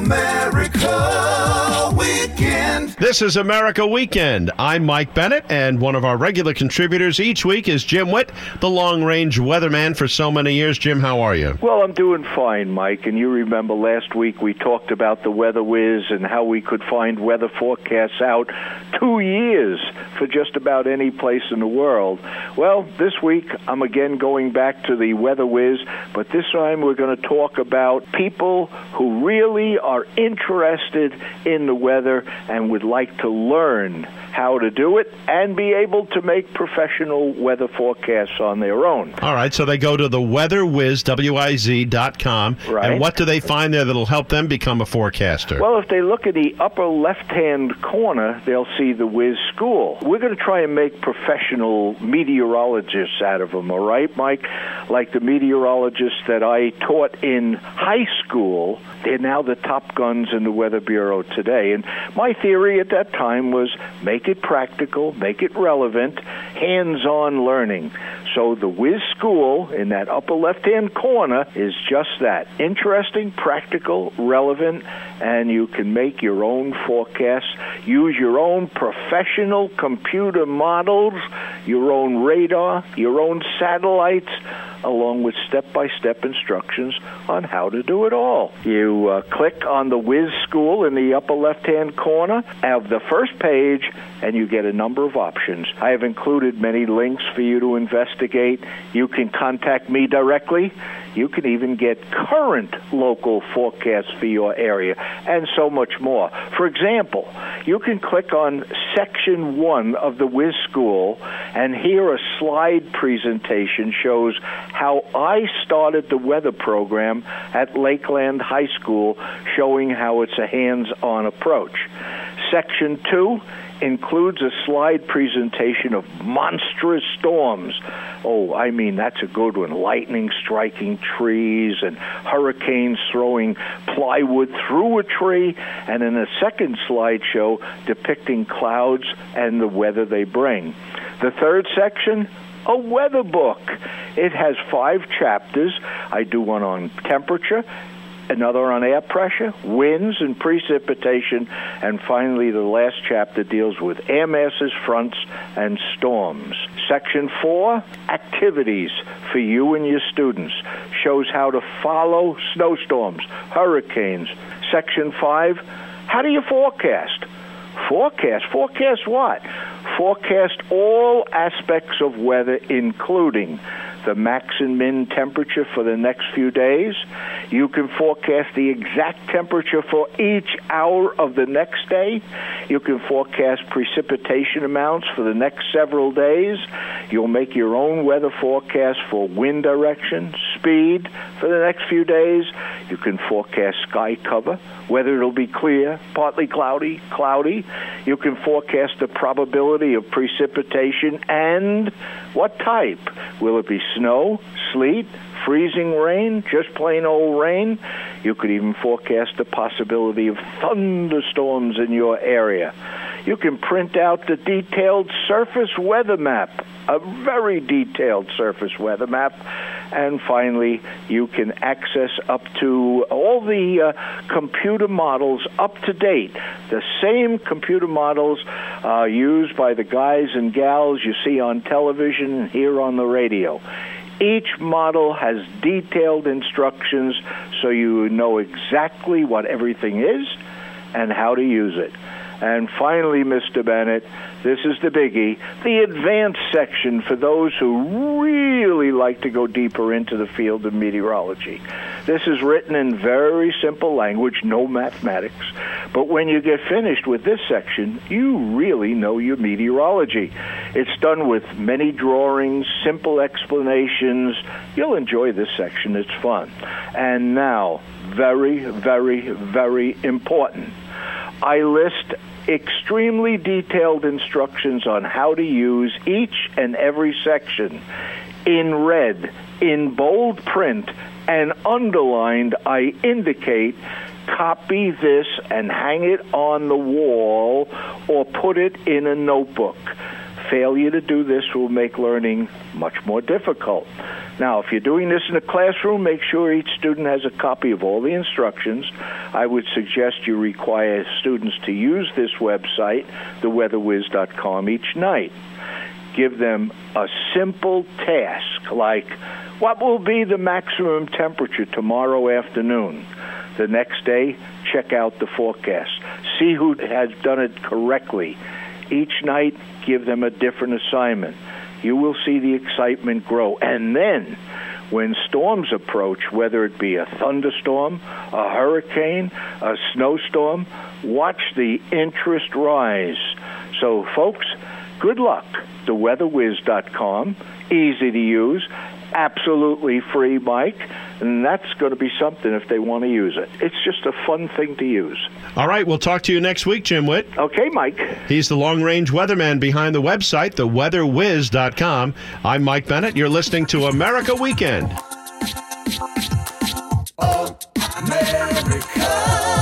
America Weekend. This is America Weekend. I'm Mike Bennett, and one of our regular contributors each week is Jim Witt, the long-range weatherman for so many years. Jim, how are you? Well, I'm doing fine, Mike. And you remember last week we talked about the Weather Whiz and how we could find weather forecasts out 2 years for just about any place in the world. Well, this week I'm again going back to the Weather Whiz, but this time we're going to talk about people who really are interested in the weather and would like to learn how to do it and be able to make professional weather forecasts on their own. All right, so they go to the WeatherWiz, WIZ.com, right. And what do they find there that'll help them become a forecaster? Well, if they look at the upper left-hand corner, they'll see the Wiz School. We're going to try and make professional meteorologists out of them, all right, Mike? Like the meteorologists that I taught in high school, they're now the top guns in the Weather Bureau today. And my theory at that time was make it practical, make it relevant, hands-on learning. So the Wiz School in that upper left-hand corner is just that. Interesting, practical, relevant, and you can make your own forecasts, use your own professional computer models, your own radar, your own satellites, along with step-by-step instructions on how to do it all. You click on the Wiz School in the upper left-hand corner of the first page, and you get a number of options. I have included many links for you to investigate. You can contact me directly. You can even get current local forecasts for your area, and so much more. For example, you can click on Section 1 of the Wiz School, and here a slide presentation shows how I started the weather program at Lakeland High School, showing how it's a hands-on approach. Section 2 includes a slide presentation of monstrous storms. Oh, I mean, that's a good one. Lightning striking trees and hurricanes throwing plywood through a tree, and in a second slideshow depicting clouds and the weather they bring. The third section, a weather book. It has 5 chapters. I do one on temperature, another on air pressure, winds and precipitation, and finally the last chapter deals with air masses, fronts, and storms. Section 4, activities for you and your students, shows how to follow snowstorms, hurricanes. Section 5, how do you forecast? Forecast what? Forecast all aspects of weather, including the max and min temperature for the next few days. You can forecast the exact temperature for each hour of the next day. You can forecast precipitation amounts for the next several days. You'll make your own weather forecast for wind direction, speed for the next few days. You can forecast sky cover, whether it'll be clear, partly cloudy, cloudy. You can forecast the probability of precipitation and what type. Will it be snow, sleet, freezing rain, just plain old rain? You could even forecast the possibility of thunderstorms in your area. You can print out the detailed surface weather map, a very detailed surface weather map. And finally, you can access up to all the computer models up to date, the same computer models used by the guys and gals you see on television and hear on the radio. Each model has detailed instructions so you know exactly what everything is and how to use it. And finally, Mr. Bennett, this is the biggie, the advanced section for those who really like to go deeper into the field of meteorology. This is written in very simple language, no mathematics. But when you get finished with this section, you really know your meteorology. It's done with many drawings, simple explanations. You'll enjoy this section. It's fun. And now, very, very, very important, I list extremely detailed instructions on how to use each and every section. In red, in bold print, and underlined, I indicate copy this and hang it on the wall or put it in a notebook. Failure to do this will make learning much more difficult. Now, if you're doing this in a classroom, make sure each student has a copy of all the instructions. I would suggest you require students to use this website, theweatherwiz.com, each night. Give them a simple task like, what will be the maximum temperature tomorrow afternoon? The next day, check out the forecast. See who has done it correctly. Each night, give them a different assignment. You will see the excitement grow. And then, when storms approach, whether it be a thunderstorm, a hurricane, a snowstorm, watch the interest rise. So, folks, good luck. TheWeatherWiz.com, easy to use, absolutely free, Mike, and that's going to be something if they want to use it. It's just a fun thing to use. All right, we'll talk to you next week, Jim Witt. Okay, Mike. He's the long-range weatherman behind the website, theweatherwiz.com. I'm Mike Bennett. You're listening to America Weekend. America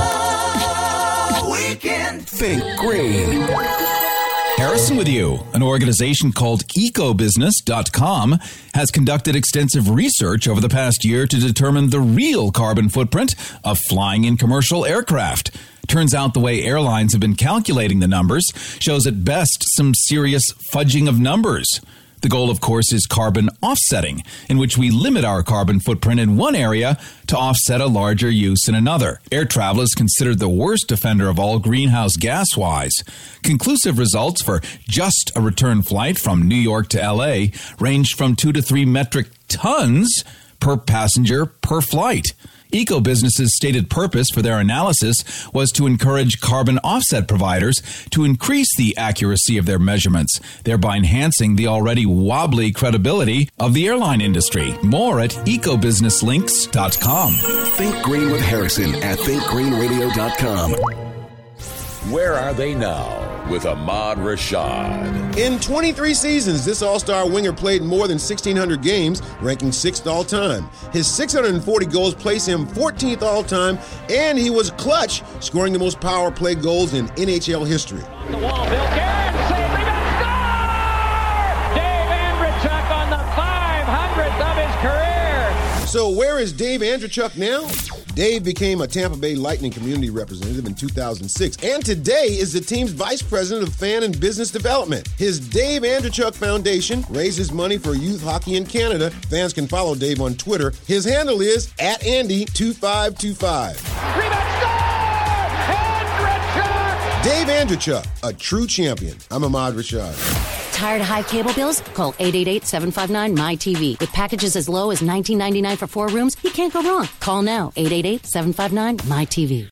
Weekend. Think green. Harrison with you. An organization called ecobusiness.com has conducted extensive research over the past year to determine the real carbon footprint of flying in commercial aircraft. Turns out the way airlines have been calculating the numbers shows at best some serious fudging of numbers. The goal, of course, is carbon offsetting, in which we limit our carbon footprint in one area to offset a larger use in another. Air travel is considered the worst offender of all greenhouse gas-wise. Conclusive results for just a return flight from New York to L.A. ranged from 2 to 3 metric tons per passenger per flight. Ecobusiness's stated purpose for their analysis was to encourage carbon offset providers to increase the accuracy of their measurements, thereby enhancing the already wobbly credibility of the airline industry. More at ecobusinesslinks.com. Think Green with Harrison at thinkgreenradio.com. Where are they now? With Ahmad Rashad. In 23 seasons, this all-star winger played more than 1,600 games, ranking 6th all-time. His 640 goals place him 14th all-time, and he was clutch, scoring the most power play goals in NHL history. The wall, Bill Garrett, save, rebound, score! Dave Andreychuk on the 500th of his career. So where is Dave Andreychuk now? Dave became a Tampa Bay Lightning community representative in 2006, and today is the team's vice president of fan and business development. His Dave Andreychuk Foundation raises money for youth hockey in Canada. Fans can follow Dave on Twitter. His handle is @Andy2525. Rebound, score! Andreychuk! Dave Andreychuk, a true champion. I'm Ahmad Rashad. Tired of high cable bills? Call 888-759-MyTV. With packages as low as $19.99 for 4 rooms, you can't go wrong. Call now, 888-759-MyTV.